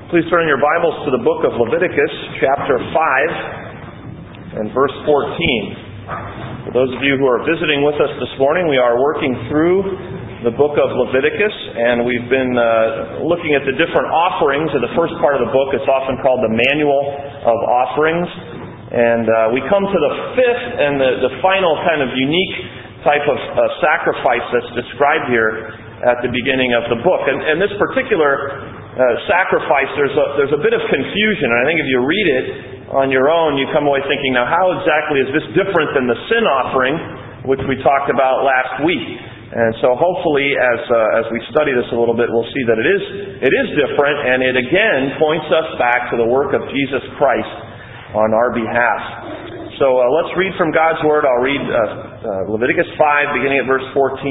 Please turn your Bibles to the book of Leviticus, chapter 5, and verse 14. For those of you who are visiting with us this morning, we are working through the book of Leviticus, and we've been looking at the different offerings. In the first part of the book, it's often called the Manual of Offerings. And we come to the fifth and the final kind of unique type of sacrifice that's described here at the beginning of the book. And this particular sacrifice, there's a bit of confusion. And I think if you read it on your own, you come away thinking, now how exactly is this different than the sin offering, which we talked about last week? And so hopefully as we study this a little bit, we'll see that it is different, and it again points us back to the work of Jesus Christ on our behalf. So let's read from God's Word. I'll read Leviticus 5, beginning at verse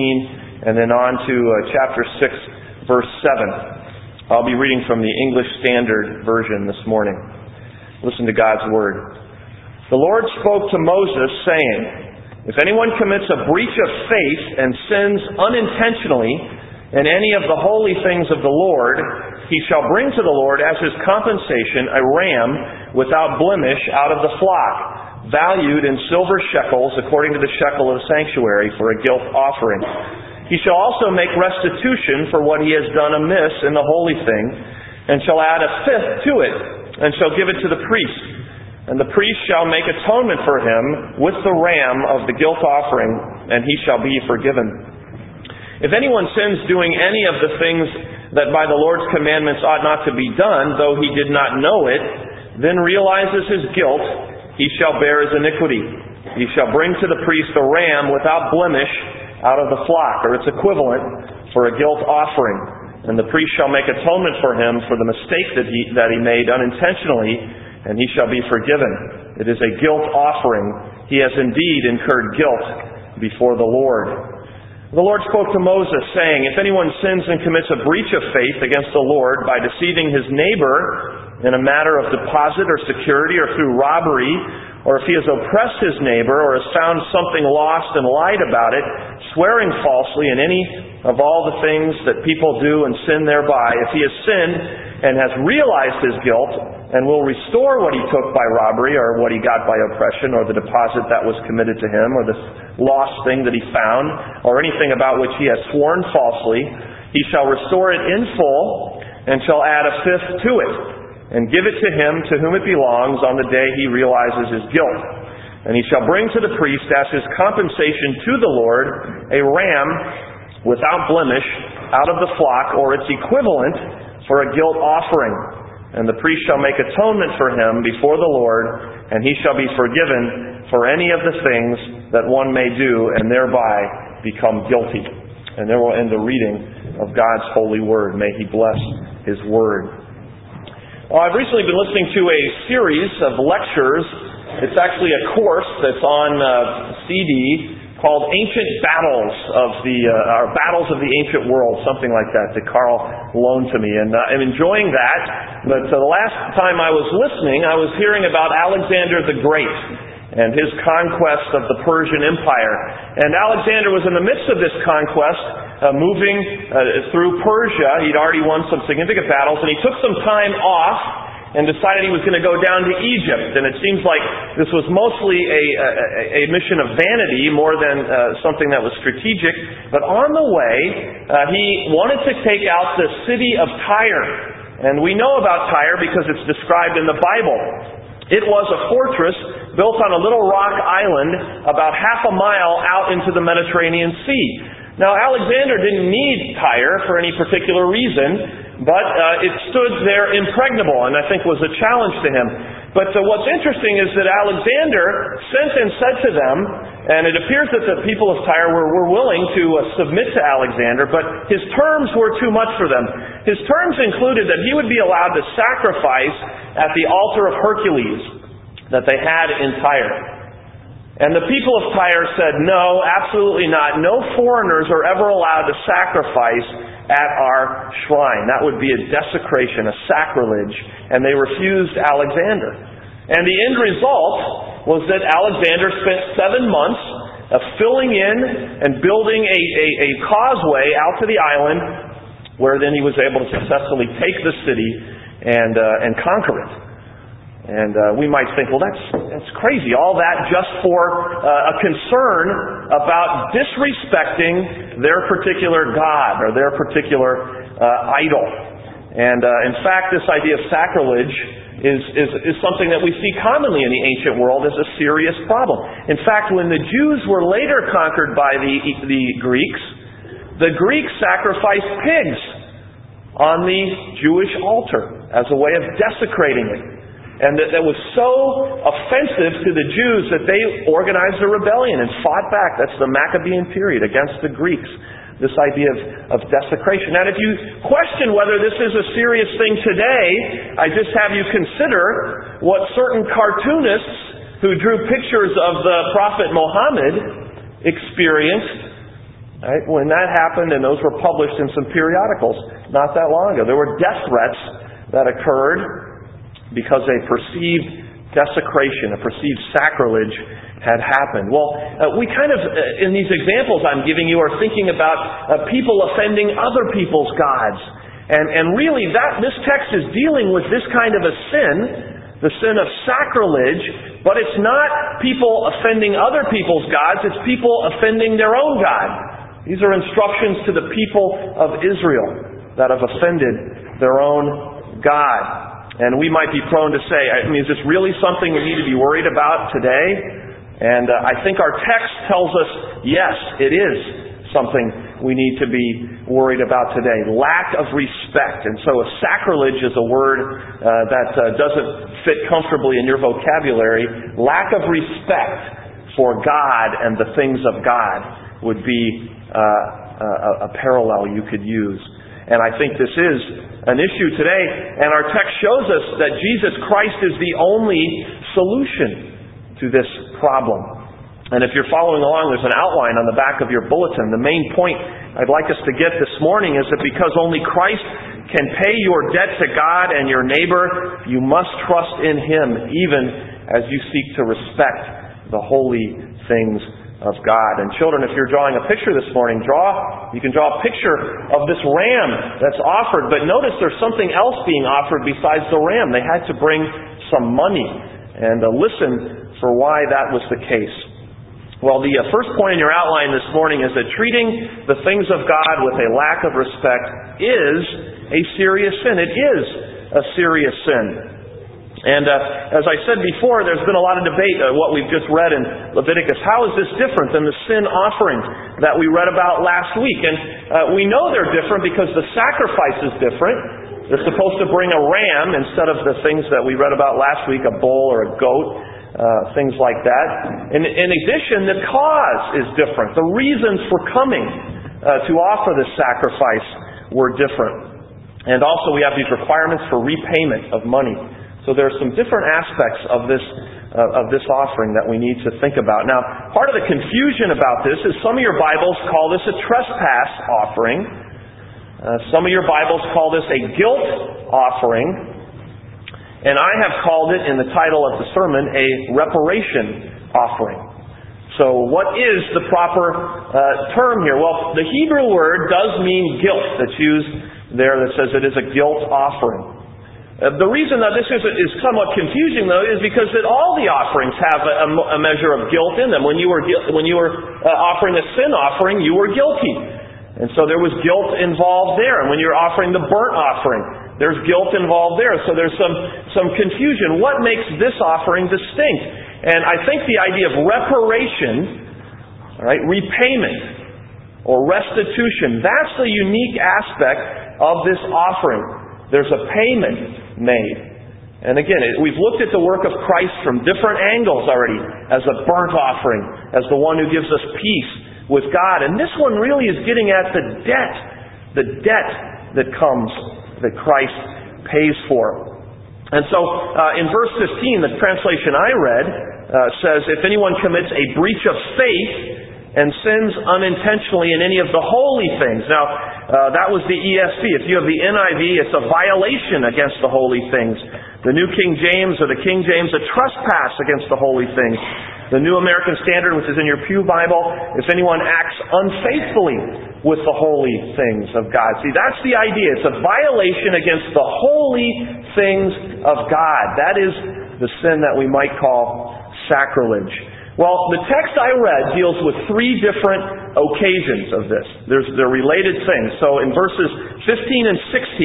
14, and then on to chapter 6, verse 7. I'll be reading from the English Standard Version this morning. Listen to God's Word. The Lord spoke to Moses, saying, "If anyone commits a breach of faith and sins unintentionally in any of the holy things of the Lord, he shall bring to the Lord as his compensation a ram without blemish out of the flock, valued in silver shekels according to the shekel of the sanctuary for a guilt offering. He shall also make restitution for what he has done amiss in the holy thing, and shall add a fifth to it, and shall give it to the priest. And the priest shall make atonement for him with the ram of the guilt offering, and he shall be forgiven. If anyone sins doing any of the things that by the Lord's commandments ought not to be done, though he did not know it, then realizes his guilt, he shall bear his iniquity. He shall bring to the priest a ram without blemish out of the flock, or its equivalent, for a guilt offering. And the priest shall make atonement for him for the mistake that he made unintentionally, and he shall be forgiven. It is a guilt offering. He has indeed incurred guilt before the Lord. The Lord spoke to Moses, saying, If anyone sins and commits a breach of faith against the Lord by deceiving his neighbor in a matter of deposit or security or through robbery, or if he has oppressed his neighbor or has found something lost and lied about it, swearing falsely in any of all the things that people do and sin thereby, if he has sinned and has realized his guilt and will restore what he took by robbery or what he got by oppression or the deposit that was committed to him or the lost thing that he found or anything about which he has sworn falsely, he shall restore it in full and shall add a fifth to it and give it to him to whom it belongs on the day he realizes his guilt. And he shall bring to the priest as his compensation to the Lord a ram without blemish out of the flock or its equivalent for a guilt offering. And the priest shall make atonement for him before the Lord, and he shall be forgiven for any of the things that one may do and thereby become guilty. And there will end the reading of God's holy word. May he bless his word. I've recently been listening to a series of lectures. It's actually a course that's on CD called Ancient Battles or Battles of the Ancient World, something like that Carl loaned to me. And I'm enjoying that. But the last time I was listening, I was hearing about Alexander the Great and his conquest of the Persian Empire. And Alexander was in the midst of this conquest, moving through Persia. He'd already won some significant battles, and he took some time off and decided he was going to go down to Egypt. And it seems like this was mostly a mission of vanity more than something that was strategic. But on the way, he wanted to take out the city of Tyre. And we know about Tyre because it's described in the Bible. It was a fortress built on a little rock island about half a mile out into the Mediterranean Sea. Now, Alexander didn't need Tyre for any particular reason, but it stood there impregnable, and I think was a challenge to him. But what's interesting is that Alexander sent and said to them, and it appears that the people of Tyre were willing to submit to Alexander, but his terms were too much for them. His terms included that he would be allowed to sacrifice at the altar of Hercules that they had in Tyre. And the people of Tyre said, no, absolutely not. No foreigners are ever allowed to sacrifice at our shrine. That would be a desecration, a sacrilege. And they refused Alexander. And the end result was that Alexander spent 7 months filling in and building a causeway out to the island, where then he was able to successfully take the city and conquer it. And we might think, well, that's crazy. All that just for a concern about disrespecting their particular god or their particular idol. And in fact, this idea of sacrilege is something that we see commonly in the ancient world as a serious problem. In fact, when the Jews were later conquered by the Greeks sacrificed pigs on the Jewish altar as a way of desecrating it. And that was so offensive to the Jews that they organized a rebellion and fought back. That's the Maccabean period against the Greeks. This idea of desecration. And if you question whether this is a serious thing today, I just have you consider what certain cartoonists who drew pictures of the Prophet Muhammad experienced, right, when that happened, and those were published in some periodicals not that long ago. There were death threats that occurred because a perceived desecration, a perceived sacrilege had happened. Well, we kind of, in these examples I'm giving you, are thinking about people offending other people's gods. And really, this text is dealing with this kind of a sin, the sin of sacrilege, but it's not people offending other people's gods, it's people offending their own God. These are instructions to the people of Israel that have offended their own God. And we might be prone to say, I mean, is this really something we need to be worried about today? And I think our text tells us, yes, it is something we need to be worried about today. Lack of respect. And so sacrilege is a word that doesn't fit comfortably in your vocabulary. Lack of respect for God and the things of God would be a parallel you could use. And I think this is an issue today. And our text shows us that Jesus Christ is the only solution to this problem. And if you're following along, there's an outline on the back of your bulletin. The main point I'd like us to get this morning is that because only Christ can pay your debt to God and your neighbor, you must trust in Him even as you seek to respect the holy things of God. And children, if you're drawing a picture this morning, you can draw a picture of this ram that's offered. But notice there's something else being offered besides the ram. They had to bring some money. And listen for why that was the case. Well, the first point in your outline this morning is that treating the things of God with a lack of respect is a serious sin. It is a serious sin. And as I said before, there's been a lot of debate what we've just read in Leviticus. How is this different than the sin offering that we read about last week? And we know they're different because the sacrifice is different. They're supposed to bring a ram instead of the things that we read about last week, a bull or a goat, things like that. In addition, the cause is different. The reasons for coming to offer this sacrifice were different. And also we have these requirements for repayment of money. So there are some different aspects of this offering that we need to think about. Now, part of the confusion about this is some of your Bibles call this a trespass offering. Some of your Bibles call this a guilt offering. And I have called it, in the title of the sermon, a reparation offering. So what is the proper term here? Well, the Hebrew word does mean guilt. That's used there that says it is a guilt offering. The reason that this is somewhat confusing, though, is because that all the offerings have a measure of guilt in them. When you were offering a sin offering, you were guilty. And so there was guilt involved there. And when you're offering the burnt offering, there's guilt involved there. So there's some confusion. What makes this offering distinct? And I think the idea of reparation, repayment, or restitution, that's the unique aspect of this offering. There's a payment made. And again, we've looked at the work of Christ from different angles already, as a burnt offering, as the one who gives us peace with God. And this one really is getting at the debt that comes, that Christ pays for. And so, in verse 15, the translation I read says, if anyone commits a breach of faith and sins unintentionally in any of the holy things. Now, that was the ESV. If you have the NIV, it's a violation against the holy things. The New King James or the King James, a trespass against the holy things. The New American Standard, which is in your pew Bible, if anyone acts unfaithfully with the holy things of God. See, that's the idea. It's a violation against the holy things of God. That is the sin that we might call sacrilege. Well, the text I read deals with three different occasions of this. They're related things. So in verses 15 and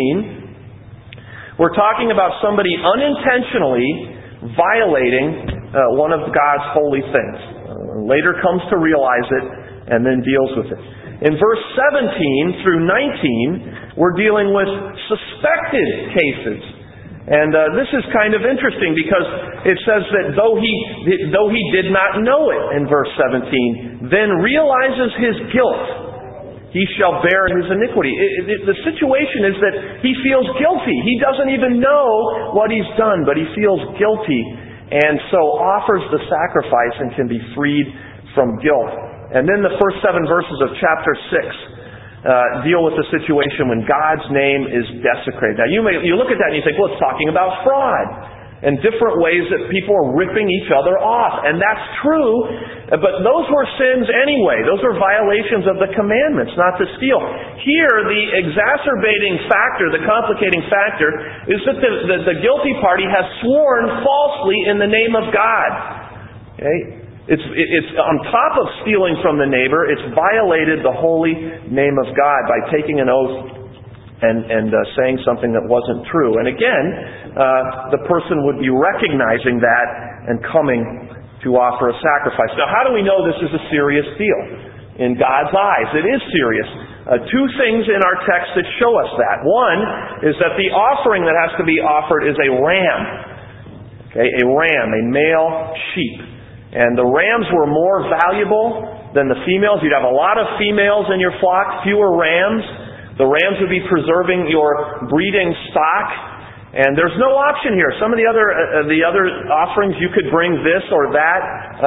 16, we're talking about somebody unintentionally violating one of God's holy things. Later comes to realize it and then deals with it. In verse 17 through 19, we're dealing with suspected cases. And this is kind of interesting because it says that though he did not know it, in verse 17, then realizes his guilt, he shall bear his iniquity. The situation is that he feels guilty. He doesn't even know what he's done, but he feels guilty, and so offers the sacrifice and can be freed from guilt. And then the first 7 verses of chapter 6 deal with the situation when God's name is desecrated. Now you look at that and you think, well, it's talking about fraud and different ways that people are ripping each other off. And that's true, but those were sins anyway. Those are violations of the commandments, not to steal. Here, the exacerbating factor, the complicating factor, is that the guilty party has sworn falsely in the name of God. Okay? It's on top of stealing from the neighbor, it's violated the holy name of God by taking an oath and saying something that wasn't true. And again, the person would be recognizing that and coming to offer a sacrifice. Now, how do we know this is a serious deal? In God's eyes, it is serious. 2 things in our text that show us that. One is that the offering that has to be offered is a ram. Okay, a ram, a male sheep. And the rams were more valuable than the females. You'd have a lot of females in your flock, fewer rams. The rams would be preserving your breeding stock. And there's no option here. Some of the other offerings, you could bring this or that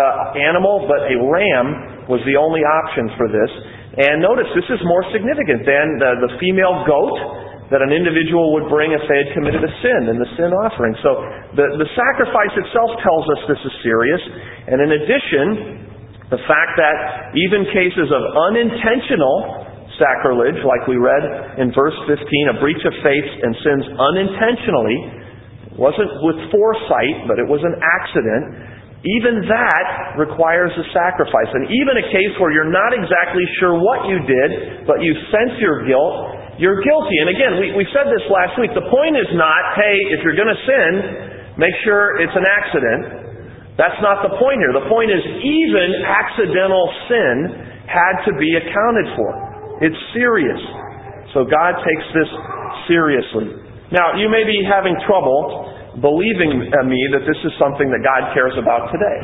animal, but a ram was the only option for this. And notice, this is more significant than the female goat that an individual would bring if they had committed a sin in the sin offering. So the sacrifice itself tells us this is serious. And in addition, the fact that even cases of unintentional sacrilege, like we read in verse 15, a breach of faith and sins unintentionally, wasn't with foresight, but it was an accident, even that requires a sacrifice. And even a case where you're not exactly sure what you did, but you sense your guilt, you're guilty. And again, we said this last week. The point is not, hey, if you're going to sin, make sure it's an accident. That's not the point here. The point is even accidental sin had to be accounted for. It's serious. So God takes this seriously. Now, you may be having trouble believing me that this is something that God cares about today.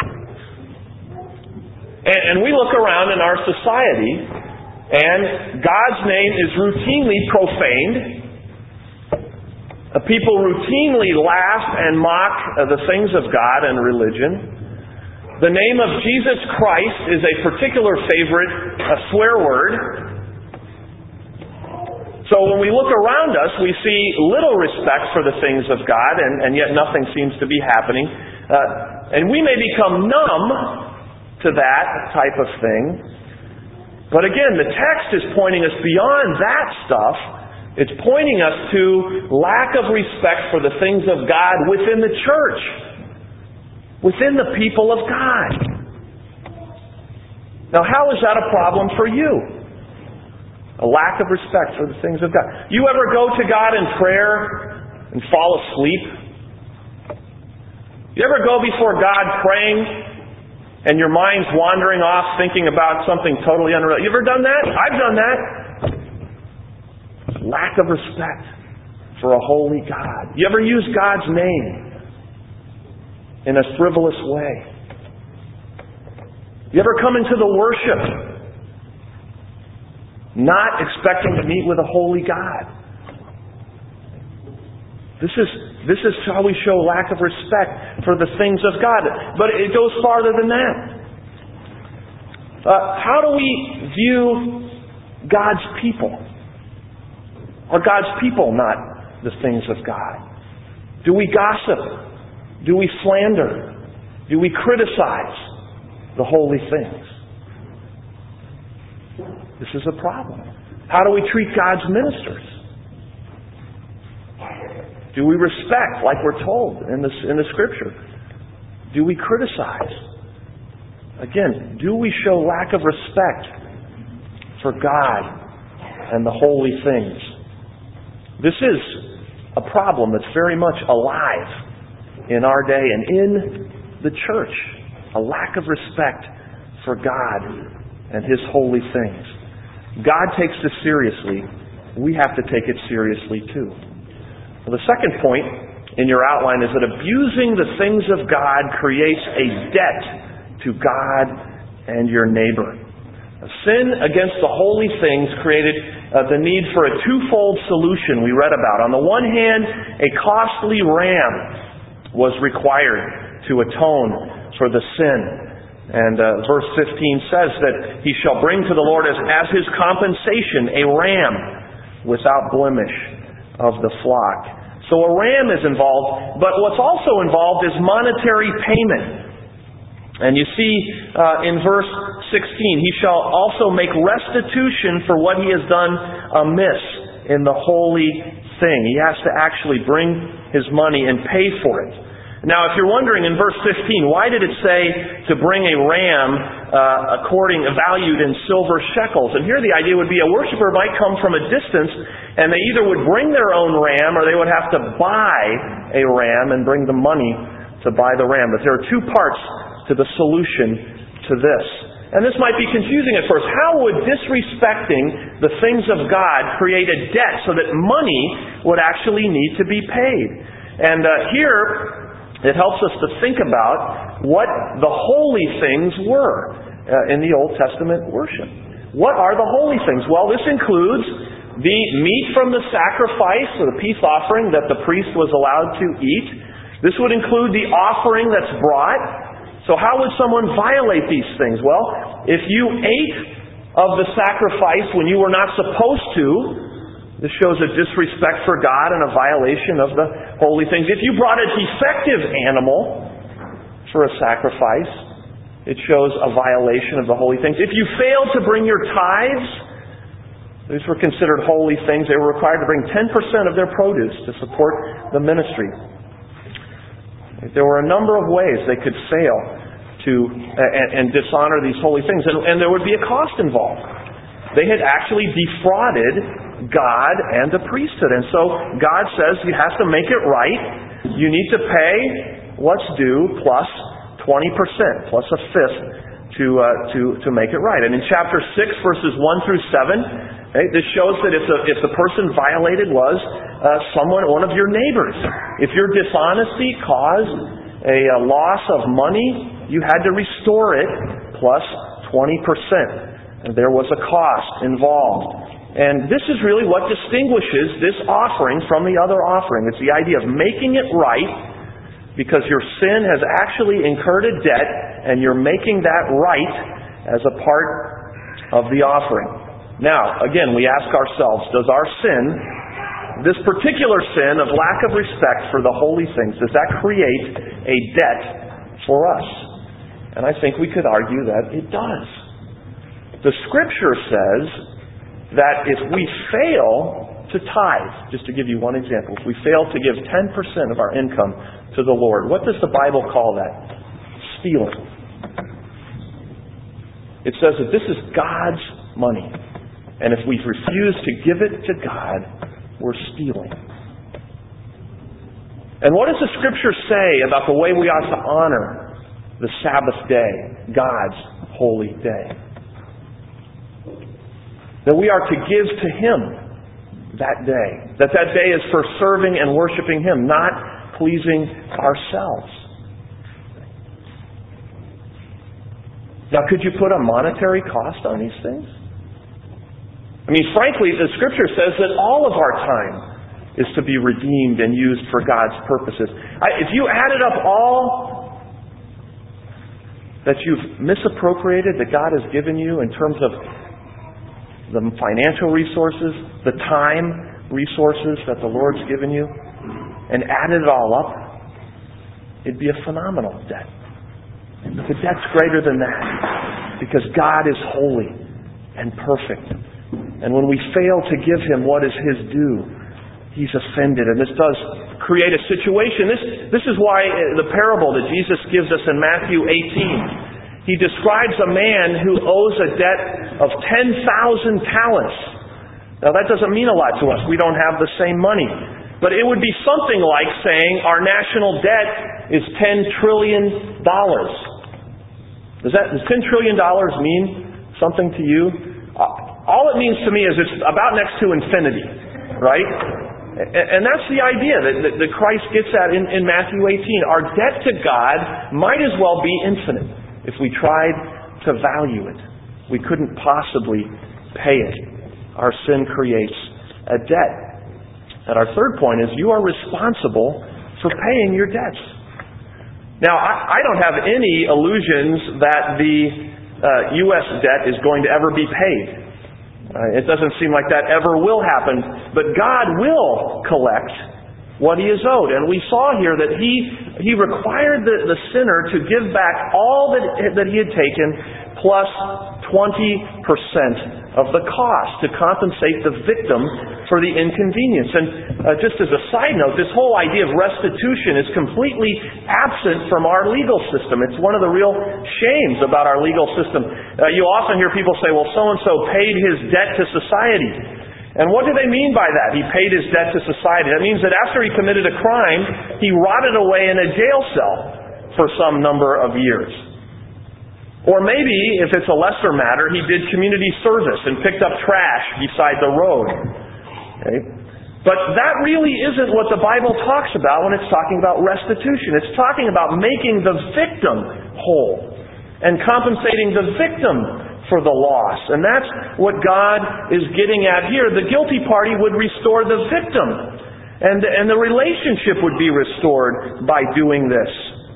And we look around in our society, and God's name is routinely profaned. People routinely laugh and mock the things of God and religion. The name of Jesus Christ is a particular favorite, a swear word. So when we look around us, we see little respect for the things of God, and yet nothing seems to be happening. And we may become numb to that type of thing. But again, the text is pointing us beyond that stuff. It's pointing us to lack of respect for the things of God within the church, within the people of God. Now, how is that a problem for you? A lack of respect for the things of God. You ever go to God in prayer and fall asleep? You ever go before God praying and your mind's wandering off thinking about something totally unrelated? You ever done that? I've done that. Lack of respect for a holy God. You ever use God's name in a frivolous way? You ever come into the worship not expecting to meet with a holy God? This is how we show lack of respect for the things of God. But it goes farther than that. How do we view God's people? Are God's people not the things of God? Do we gossip? Do we slander? Do we criticize the holy things? This is a problem. How do we treat God's ministers? Do we respect, like we're told in the Scripture? Do we criticize? Again, do we show lack of respect for God and the holy things? This is a problem that's very much alive in our day and in the church. A lack of respect for God and His holy things. God takes this seriously. We have to take it seriously too. Well, the second point in your outline is that abusing the things of God creates a debt to God and your neighbor. Sin against the holy things created the need for a twofold solution we read about. On the one hand, a costly ram was required to atone for the sin. And verse 15 says that he shall bring to the Lord as his compensation a ram without blemish of the flock. So a ram is involved, but what's also involved is monetary payment. And you see in verse 16, he shall also make restitution for what he has done amiss in the holy thing. He has to actually bring his money and pay for it. Now, if you're wondering in verse 15, why did it say to bring a ram valued in silver shekels? And here the idea would be a worshiper might come from a distance and they either would bring their own ram or they would have to buy a ram and bring the money to buy the ram. But there are two parts to the solution to this. And this might be confusing at first. How would disrespecting the things of God create a debt so that money would actually need to be paid? And here it helps us to think about what the holy things were in the Old Testament worship. What are the holy things? Well, this includes the meat from the sacrifice, or the peace offering that the priest was allowed to eat. This would include the offering that's brought. So how would someone violate these things? Well, if you ate of the sacrifice when you were not supposed to, this shows a disrespect for God and a violation of the holy things. If you brought a defective animal for a sacrifice, it shows a violation of the holy things. If you failed to bring your tithes, these were considered holy things. They were required to bring 10% of their produce to support the ministry. There were a number of ways they could fail to and dishonor these holy things, and there would be a cost involved. They had actually defrauded God and the priesthood. And so God says you have to make it right. You need to pay what's due plus 20%, plus a fifth to make it right. And in chapter 6, verses 1 through 7, this shows that if the person violated was one of your neighbors. If your dishonesty caused a loss of money, you had to restore it plus 20%. And there was a cost involved. And this is really what distinguishes this offering from the other offering. It's the idea of making it right because your sin has actually incurred a debt and you're making that right as a part of the offering. Now, again, we ask ourselves, does our sin, this particular sin of lack of respect for the holy things, does that create a debt for us? And I think we could argue that it does. The Scripture says that if we fail to tithe, just to give you one example, if we fail to give 10% of our income to the Lord, what does the Bible call that? Stealing. It says that this is God's money. And if we refuse to give it to God, we're stealing. And what does the Scripture say about the way we ought to honor the Sabbath day, God's holy day? That we are to give to Him that day. That day is for serving and worshiping Him, not pleasing ourselves. Now, could you put a monetary cost on these things? I mean, frankly, the Scripture says that all of our time is to be redeemed and used for God's purposes. If you added up all that you've misappropriated that God has given you in terms of the financial resources, the time resources that the Lord's given you, and added it all up, it'd be a phenomenal debt. But the debt's greater than that, because God is holy, and perfect. And when we fail to give Him what is His due, He's offended. And this does create a situation. This is why the parable that Jesus gives us in Matthew 18, He describes a man who owes a debt of 10,000 talents. Now that doesn't mean a lot to us. We don't have the same money. But it would be something like saying our national debt is $10 trillion. Does $10 trillion mean something to you? All it means to me is it's about next to infinity, right? And that's the idea that Christ gets at in Matthew 18. Our debt to God might as well be infinite if we tried to value it. We couldn't possibly pay it. Our sin creates a debt. And our third point is you are responsible for paying your debts. Now, I don't have any illusions that the U.S. debt is going to ever be paid. It doesn't seem like that ever will happen. But God will collect what He is owed. And we saw here that He required the sinner to give back all that he had taken plus 20% of the cost to compensate the victim for the inconvenience. And just as a side note, this whole idea of restitution is completely absent from our legal system. It's one of the real shames about our legal system. You often hear people say, well, so-and-so paid his debt to society. And what do they mean by that? He paid his debt to society. That means that after he committed a crime, he rotted away in a jail cell for some number of years. Or maybe, if it's a lesser matter, he did community service and picked up trash beside the road. Okay? But that really isn't what the Bible talks about when it's talking about restitution. It's talking about making the victim whole and compensating the victim for the loss. And that's what God is getting at here. The guilty party would restore the victim. And the relationship would be restored by doing this.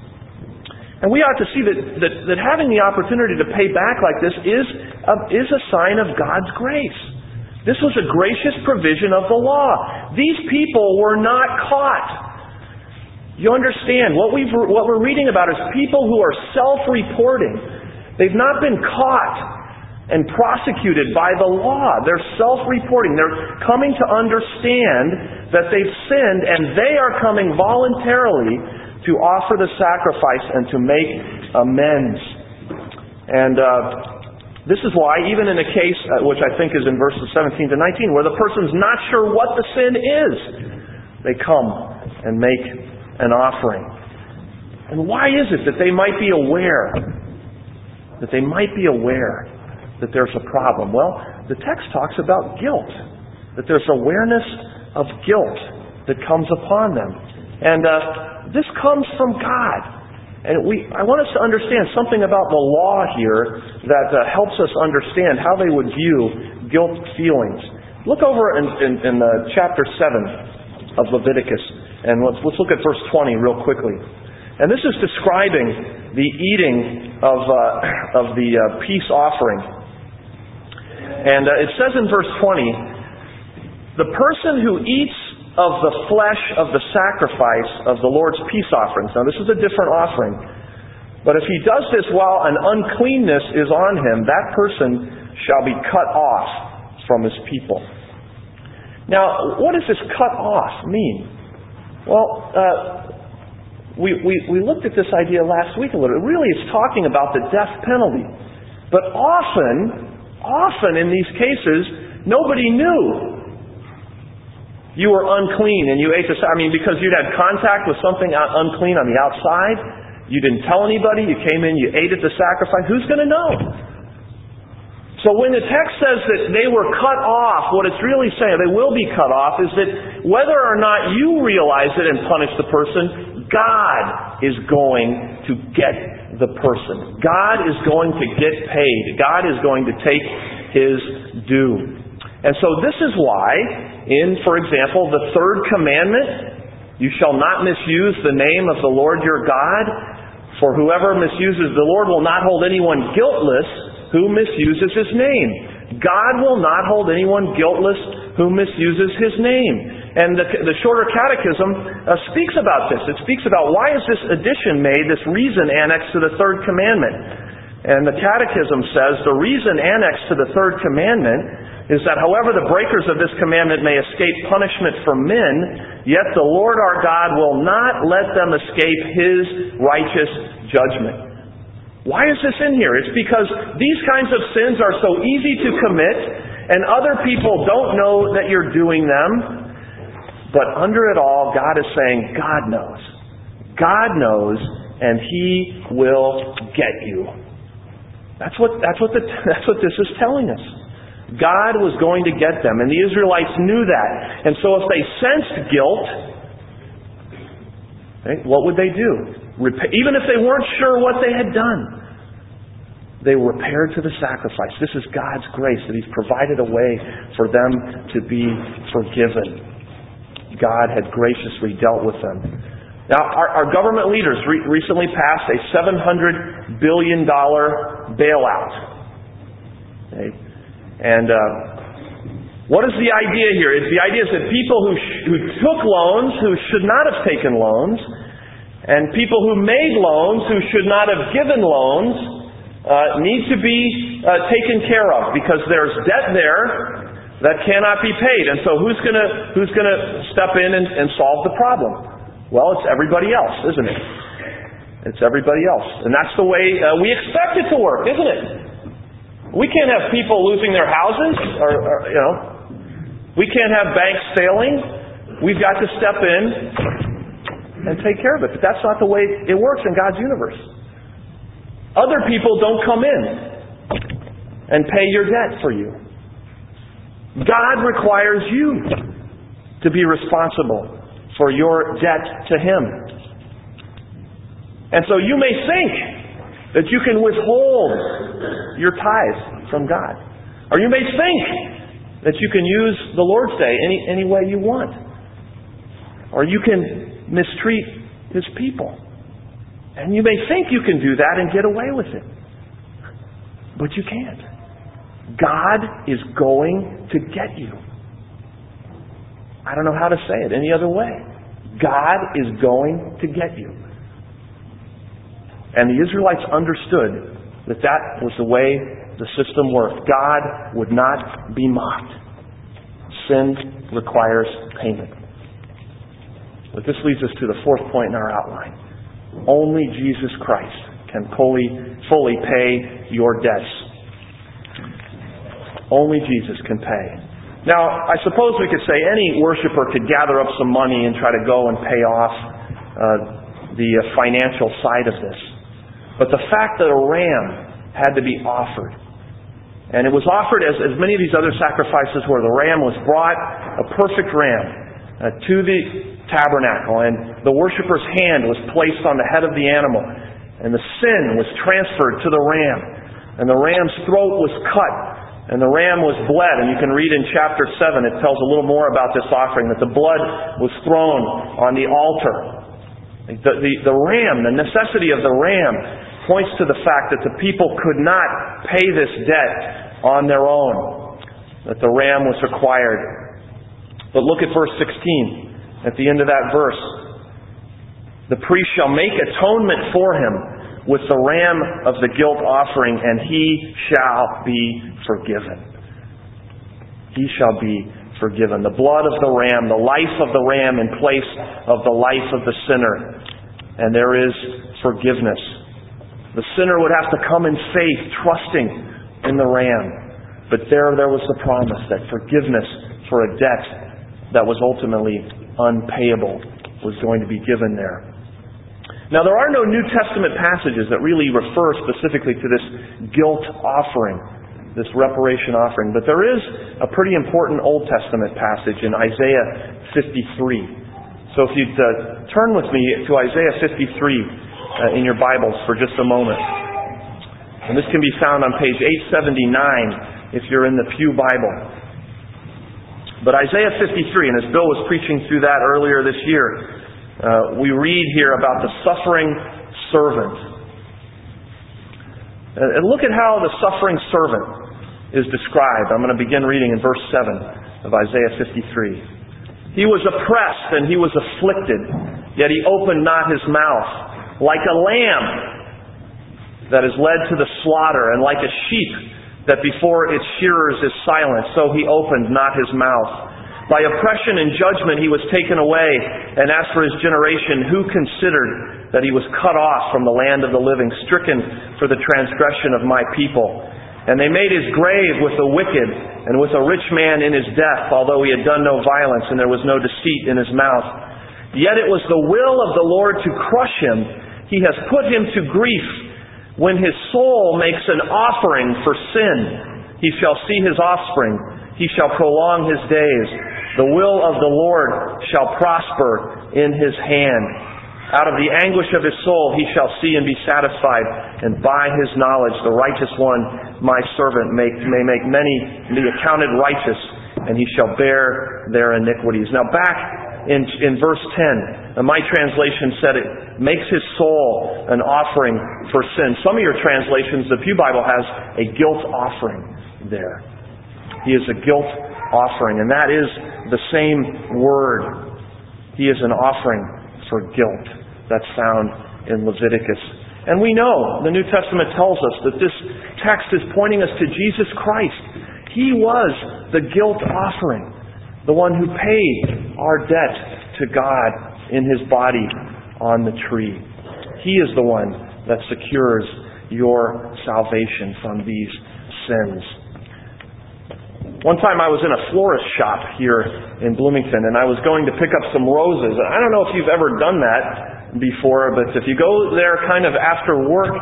And we ought to see that having the opportunity to pay back like this is a sign of God's grace. This was a gracious provision of the law. These people were not caught. You understand, what we're reading about is people who are self-reporting. They've not been caught and prosecuted by the law. They're self-reporting. They're coming to understand that they've sinned, and they are coming voluntarily to offer the sacrifice and to make amends. And this is why, even in a case, which I think is in verses 17 to 19, where the person's not sure what the sin is, they come and make an offering. And why is it that they might be aware? That they might be aware that there's a problem? Well, the text talks about guilt. That there's awareness of guilt that comes upon them. And this comes from God. And I want us to understand something about the law here that helps us understand how they would view guilt feelings. Look over in chapter 7 of Leviticus, and let's look at verse 20 real quickly. And this is describing the eating of the peace offering. And it says in verse 20, the person who eats of the flesh of the sacrifice of the Lord's peace offerings. Now, this is a different offering. But if he does this while an uncleanness is on him, that person shall be cut off from his people. Now, what does this cut off mean? Well, we looked at this idea last week a little bit. Really, it's talking about the death penalty. But often in these cases, nobody knew you were unclean and you ate this. Because you'd had contact with something unclean on the outside. You didn't tell anybody. You came in, you ate at the sacrifice. Who's going to know? So when the text says that they were cut off, what it's really saying, they will be cut off, is that whether or not you realize it and punish the person, God is going to get the person. God is going to get paid. God is going to take His due. And so this is why, in, for example, the third commandment, you shall not misuse the name of the Lord your God, for whoever misuses the Lord will not hold anyone guiltless who misuses His name. God will not hold anyone guiltless who misuses His name. And the Shorter Catechism speaks about this. It speaks about why is this addition made, this reason annexed to the third commandment. And the Catechism says the reason annexed to the third commandment is that however the breakers of this commandment may escape punishment from men, yet the Lord our God will not let them escape His righteous judgment. Why is this in here? It's because these kinds of sins are so easy to commit, and other people don't know that you're doing them. But under it all, God is saying, God knows. God knows, and He will get you. That's what this is telling us. God was going to get them, and the Israelites knew that. And so if they sensed guilt, what would they do? Even if they weren't sure what they had done, they were prepared to the sacrifice. This is God's grace, that He's provided a way for them to be forgiven. God had graciously dealt with them. Now, our government leaders recently passed a $700 billion bailout. Okay? And what is the idea here? The idea is that people who took loans who should not have taken loans, and people who made loans who should not have given loans, need to be taken care of, because there's debt there that cannot be paid. And so who's going to step in and solve the problem? Well, it's everybody else, isn't it? It's everybody else. And that's the way we expect it to work, isn't it? We can't have people losing their houses, or we can't have banks failing. We've got to step in and take care of it. But that's not the way it works in God's universe. Other people don't come in and pay your debt for you. God requires you to be responsible for your debt to Him. And so you may think that you can withhold your tithe from God. Or you may think that you can use the Lord's Day any way you want. Or you can mistreat His people. And you may think you can do that and get away with it. But you can't. God is going to get you. I don't know how to say it any other way. God is going to get you. And the Israelites understood that that was the way the system worked. God would not be mocked. Sin requires payment. But this leads us to the fourth point in our outline. Only Jesus Christ can fully pay your debts. Only Jesus can pay. Now, I suppose we could say any worshiper could gather up some money and try to go and pay off the financial side of this. But the fact that a ram had to be offered, and it was offered as many of these other sacrifices were, the ram was brought, a perfect ram, to the tabernacle, and the worshiper's hand was placed on the head of the animal, and the sin was transferred to the ram, and the ram's throat was cut, and the ram was bled. And you can read in chapter 7, it tells a little more about this offering, that the blood was thrown on the altar. The ram, the necessity of the ram, points to the fact that the people could not pay this debt on their own, that the ram was required. But look at verse 16. At the end of that verse, the priest shall make atonement for him with the ram of the guilt offering, and he shall be forgiven. He shall be forgiven. The blood of the ram, the life of the ram in place of the life of the sinner. And there is forgiveness. The sinner would have to come in faith, trusting in the ram. But there was the promise that forgiveness for a debt that was ultimately unpayable was going to be given there. Now, there are no New Testament passages that really refer specifically to this guilt offering, this reparation offering. But there is a pretty important Old Testament passage in Isaiah 53. So if you'd turn with me to Isaiah 53 in your Bibles for just a moment. And this can be found on page 879 if you're in the Pew Bible. But Isaiah 53, and as Bill was preaching through that earlier this year, we read here about the suffering servant. And look at how the suffering servant is described. I'm going to begin reading in verse 7 of Isaiah 53. He was oppressed and he was afflicted, yet he opened not his mouth. Like a lamb that is led to the slaughter, and like a sheep that before its shearers is silent, so he opened not his mouth. By oppression and judgment he was taken away, and as for his generation, who considered that he was cut off from the land of the living, stricken for the transgression of my people? And they made his grave with the wicked, and with a rich man in his death, although he had done no violence, and there was no deceit in his mouth. Yet it was the will of the Lord to crush him. He has put him to grief. When his soul makes an offering for sin, he shall see his offspring. He shall prolong his days. The will of the Lord shall prosper in his hand. Out of the anguish of his soul he shall see and be satisfied. And by his knowledge the righteous one, my servant, may make many be accounted righteous, and he shall bear their iniquities. Now back in verse 10, my translation said it makes his soul an offering for sin. Some of your translations, the Pew Bible has a guilt offering there. He is a guilt offering, and that is the same word. He is an offering for guilt. That's found in Leviticus. And we know, the New Testament tells us that this text is pointing us to Jesus Christ. He was the guilt offering, the one who paid our debt to God in his body on the tree. He is the one that secures your salvation from these sins. One time I was in a florist shop here in Bloomington, and I was going to pick up some roses. I don't know if you've ever done that before, but if you go there kind of after work,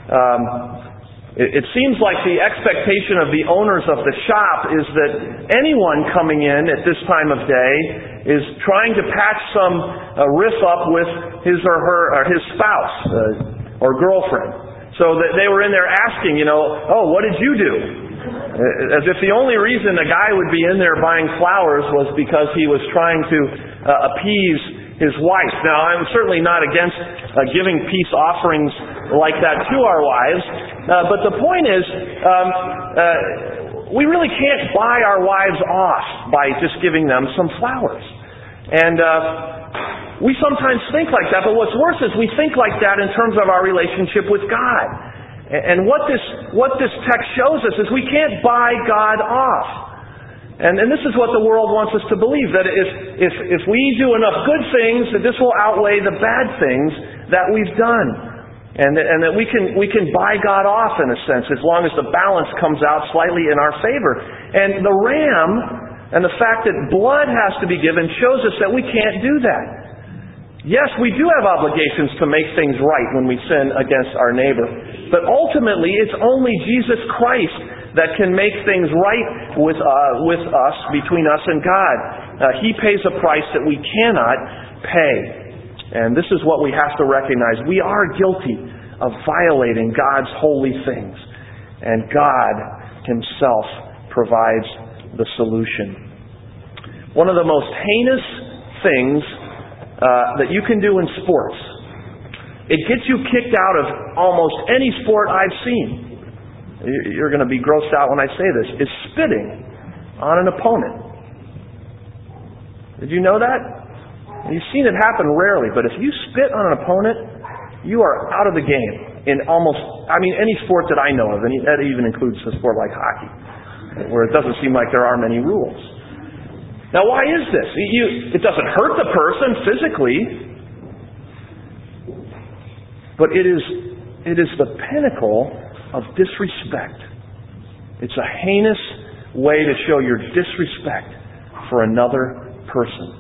it seems like the expectation of the owners of the shop is that anyone coming in at this time of day is trying to patch some riff up with his or her or his spouse or girlfriend. So that they were in there asking, oh, what did you do? As if the only reason a guy would be in there buying flowers was because he was trying to appease his wife. Now, I'm certainly not against giving peace offerings like that to our wives, but the point is, we really can't buy our wives off by just giving them some flowers. And we sometimes think like that, but what's worse is we think like that in terms of our relationship with God. And what this text shows us is we can't buy God off. And this is what the world wants us to believe, that if we do enough good things, that this will outweigh the bad things that we've done. And that we can buy God off in a sense, as long as the balance comes out slightly in our favor. And the ram and the fact that blood has to be given shows us that we can't do that. Yes, we do have obligations to make things right when we sin against our neighbor. But ultimately, it's only Jesus Christ that can make things right with us, between us and God. He pays a price that we cannot pay. And this is what we have to recognize. We are guilty of violating God's holy things. And God Himself provides the solution. One of the most heinous things that you can do in sports, it gets you kicked out of almost any sport I've seen. You're going to be grossed out when I say this, is spitting on an opponent. Did you know that? You've seen it happen rarely, but if you spit on an opponent, you are out of the game in any sport that I know of, and that even includes a sport like hockey, where it doesn't seem like there are many rules. Now, why is this? It doesn't hurt the person physically, but it is the pinnacle of disrespect. It's a heinous way to show your disrespect for another person.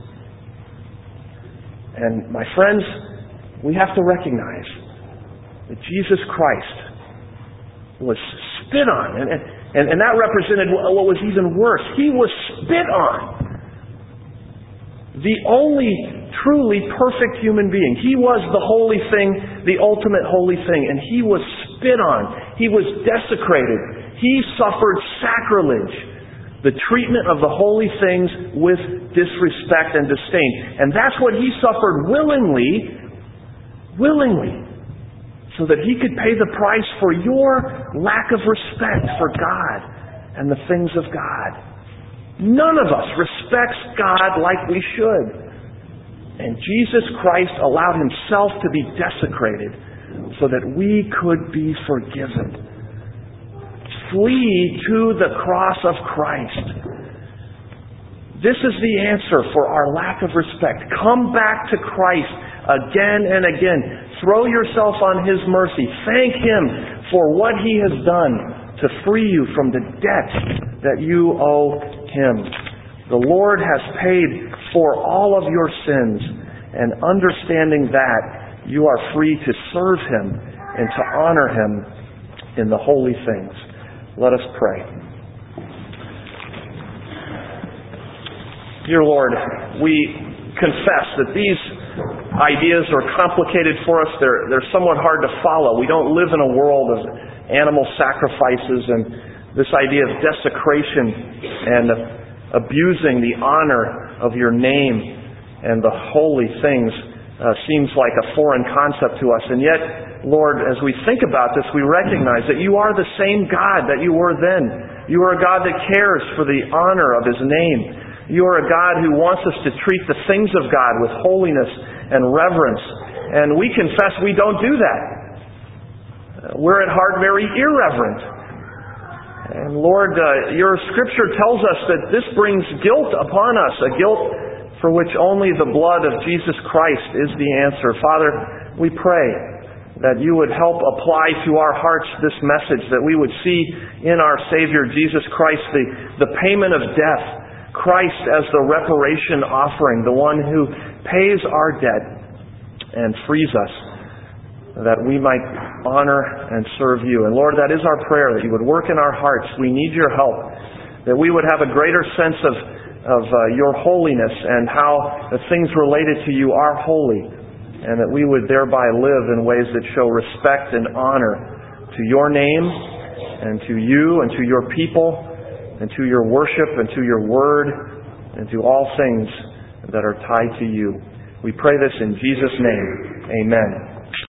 And my friends, we have to recognize that Jesus Christ was spit on, and that represented what was even worse. He was spit on. The only truly perfect human being. He was the holy thing, the ultimate holy thing, and He was spit on. He was desecrated. He suffered sacrilege, the treatment of the holy things with disrespect and disdain. And that's what He suffered willingly, so that He could pay the price for your lack of respect for God and the things of God. None of us respects God like we should. And Jesus Christ allowed Himself to be desecrated so that we could be forgiven. Flee to the cross of Christ. This is the answer for our lack of respect. Come back to Christ again and again. Throw yourself on His mercy. Thank Him for what He has done to free you from the debt that you owe Him. The Lord has paid for all of your sins, and understanding that, you are free to serve Him and to honor Him in the holy things. Let us pray. Dear Lord, we confess that these ideas are complicated for us. They're somewhat hard to follow. We don't live in a world of animal sacrifices and this idea of desecration and abusing the honor of your name and the holy things seems like a foreign concept to us. And yet, Lord, as we think about this, we recognize that you are the same God that you were then. You are a God that cares for the honor of His name. You are a God who wants us to treat the things of God with holiness and reverence. And we confess we don't do that. We're at heart very irreverent. And Lord, your Scripture tells us that this brings guilt upon us, a guilt for which only the blood of Jesus Christ is the answer. Father, we pray that you would help apply to our hearts this message, that we would see in our Savior Jesus Christ the payment of death, Christ as the reparation offering, the one who pays our debt and frees us, that we might honor and serve you. And Lord, that is our prayer, that you would work in our hearts. We need your help, that we would have a greater sense of your holiness and how the things related to you are holy, and that we would thereby live in ways that show respect and honor to your name and to you and to your people and to your worship and to your word and to all things that are tied to you. We pray this in Jesus' name. Amen.